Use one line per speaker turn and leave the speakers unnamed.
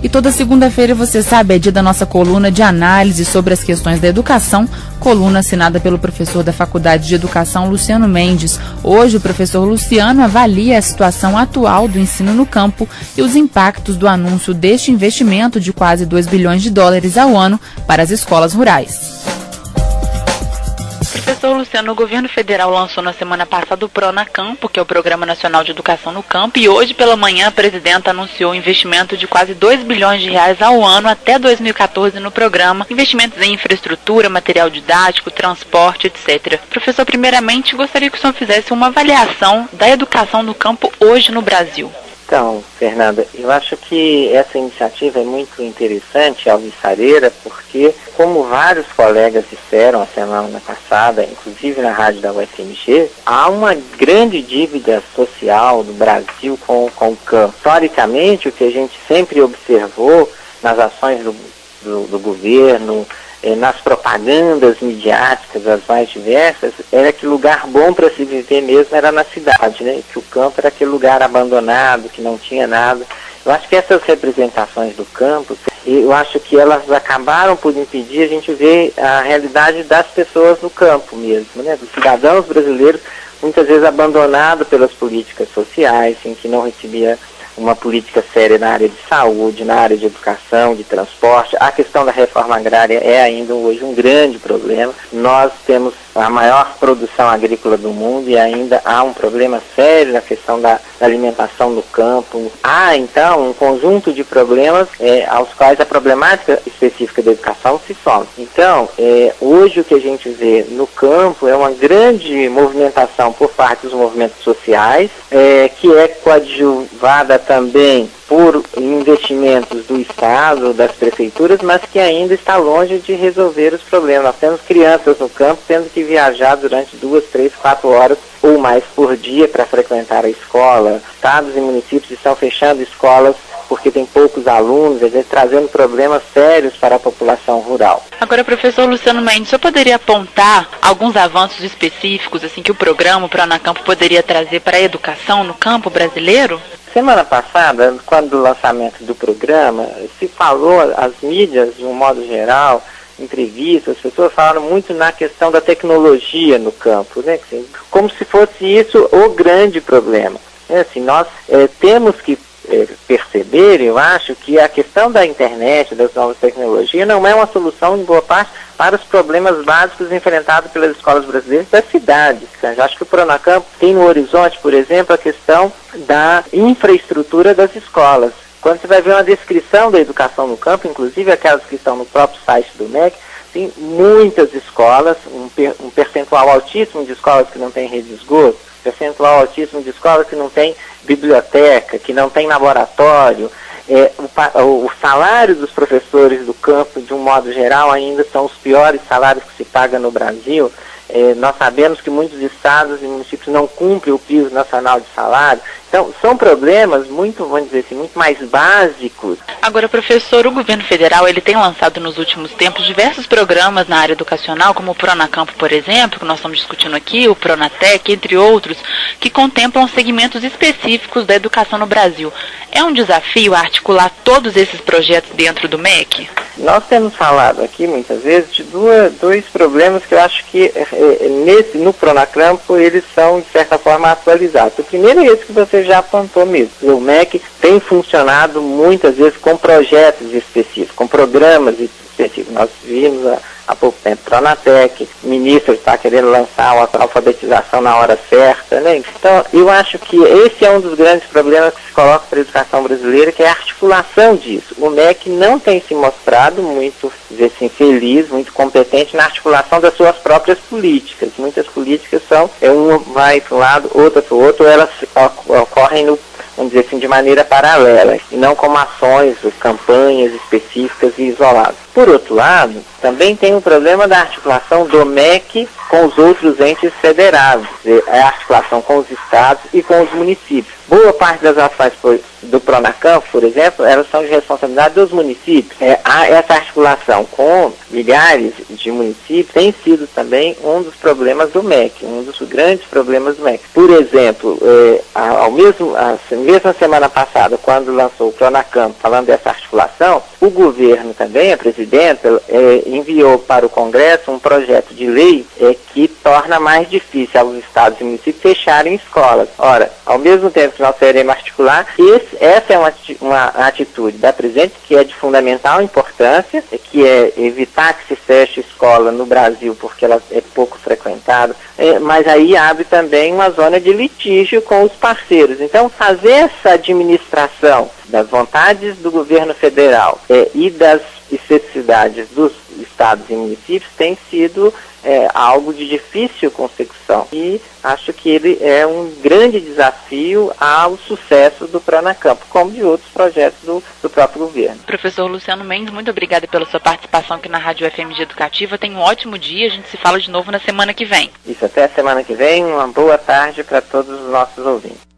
E toda segunda-feira, você sabe, é dia da nossa coluna de análise sobre as questões da educação, coluna assinada pelo professor da Faculdade de Educação, Luciano Mendes. Hoje, o professor Luciano avalia a situação atual do ensino no campo e os impactos do anúncio deste investimento de quase 2 bilhões de dólares ao ano para as escolas rurais.
Professor Luciano, o governo federal lançou na semana passada o PRONACAMPO, que é o Programa Nacional de Educação no Campo, e hoje pela manhã a presidenta anunciou um investimento de quase 2 bilhões de reais ao ano até 2014 no programa, investimentos em infraestrutura, material didático, transporte, etc. Professor, primeiramente, gostaria que o senhor fizesse uma avaliação da educação no campo hoje no Brasil.
Então, Fernanda, eu acho que essa iniciativa é muito interessante, alvissareira, porque, como vários colegas disseram a semana passada, inclusive na rádio da UFMG, há uma grande dívida social do Brasil com o campo. Historicamente, o que a gente sempre observou nas ações do governo, nas propagandas midiáticas, as mais diversas, era que lugar bom para se viver mesmo era na cidade, né? Que o campo era aquele lugar abandonado, que não tinha nada. Eu acho que essas representações do campo, eu acho que elas acabaram por impedir a gente ver a realidade das pessoas no campo mesmo, né? Dos cidadãos brasileiros, muitas vezes abandonados pelas políticas sociais, em que não recebia uma política séria na área de saúde, na área de educação, de transporte. A questão da reforma agrária é ainda hoje um grande problema. Nós temos a maior produção agrícola do mundo e ainda há um problema sério na questão da alimentação no campo. Há, então, um conjunto de problemas aos quais a problemática específica da educação se soma. Então, hoje o que a gente vê no campo é uma grande movimentação por parte dos movimentos sociais, que é coadjuvada também por investimentos do Estado, das prefeituras, mas que ainda está longe de resolver os problemas. Nós temos crianças no campo tendo que viajar durante 2, 3, 4 horas ou mais por dia para frequentar a escola. Estados e municípios estão fechando escolas porque tem poucos alunos, às vezes trazendo problemas sérios para a população rural.
Agora, professor Luciano Mendes, o senhor poderia apontar alguns avanços específicos assim que o programa, o PRONACAMPO, poderia trazer para a educação no campo brasileiro?
Semana passada, quando do lançamento do programa, se falou, as mídias, de um modo geral, entrevistas, as pessoas falaram muito na questão da tecnologia no campo, né? Como se fosse isso o grande problema. Assim, nós temos que perceber, eu acho, que a questão da internet, das novas tecnologias, não é uma solução, em boa parte, para os problemas básicos enfrentados pelas escolas brasileiras das cidades. Eu acho que o PRONACAMPO tem no horizonte, por exemplo, a questão da infraestrutura das escolas. Quando você vai ver uma descrição da educação no campo, inclusive aquelas que estão no próprio site do MEC, tem muitas escolas, um percentual altíssimo de escolas que não têm rede de esgoto, percentual altíssimo de escolas que não tem biblioteca, que não tem laboratório. O salário dos professores do campo, de um modo geral, ainda são os piores salários que se paga no Brasil. Nós sabemos que muitos estados e municípios não cumprem o piso nacional de salário. Então, são problemas muito, vamos dizer assim, muito mais básicos.
Agora, professor, o governo federal ele tem lançado nos últimos tempos diversos programas na área educacional, como o PRONACAMPO, por exemplo, que nós estamos discutindo aqui, o PRONATEC, entre outros, que contemplam segmentos específicos da educação no Brasil. É um desafio articular todos esses projetos dentro do MEC?
Nós temos falado aqui muitas vezes de dois problemas que eu acho que no PRONACAMPO eles são de certa forma atualizados. O primeiro é esse que você já apontou mesmo. O MEC tem funcionado muitas vezes com projetos específicos, com programas específicos. Nós vimos há pouco tempo PRONATEC, o ministro está querendo lançar a alfabetização na hora certa, né? Então, eu acho que esse é um dos grandes problemas que se coloca para a educação brasileira, que é a articulação disso. O MEC não tem se mostrado muito, dizer assim, feliz, muito competente na articulação das suas próprias políticas. Muitas políticas são, uma vai para um lado, outra para o outro, elas ocorrem vamos dizer assim, de maneira paralela, e não como ações, campanhas específicas e isoladas. Por outro lado, também tem o problema da articulação do MEC com os outros entes federados, a articulação com os estados e com os municípios. Boa parte das ações do Pronacamp, por exemplo, elas são de responsabilidade dos municípios. Essa articulação com milhares de municípios tem sido também um dos problemas do MEC, um dos grandes problemas do MEC. Por exemplo, a mesma semana passada, quando lançou o Pronacamp falando dessa articulação, o governo também, a presidenta, enviou para o Congresso um projeto de lei que torna mais difícil aos estados e municípios fecharem escolas. Ora, ao mesmo tempo que nós queremos articular, essa é uma atitude da presidente que é de fundamental importância, que é evitar que se feche escola no Brasil porque ela é pouco frequentada, mas aí abre também uma zona de litígio com os parceiros. Então, fazer essa administração das vontades do governo federal e das especificidades dos estados e municípios tem sido algo de difícil consecução. E acho que ele é um grande desafio ao sucesso do Pronacamp, como de outros projetos do próprio governo.
Professor Luciano Mendes, muito obrigada pela sua participação aqui na Rádio FMG Educativa. Tenha um ótimo dia, a gente se fala de novo na semana que vem.
Isso, até a semana que vem. Uma boa tarde para todos os nossos ouvintes.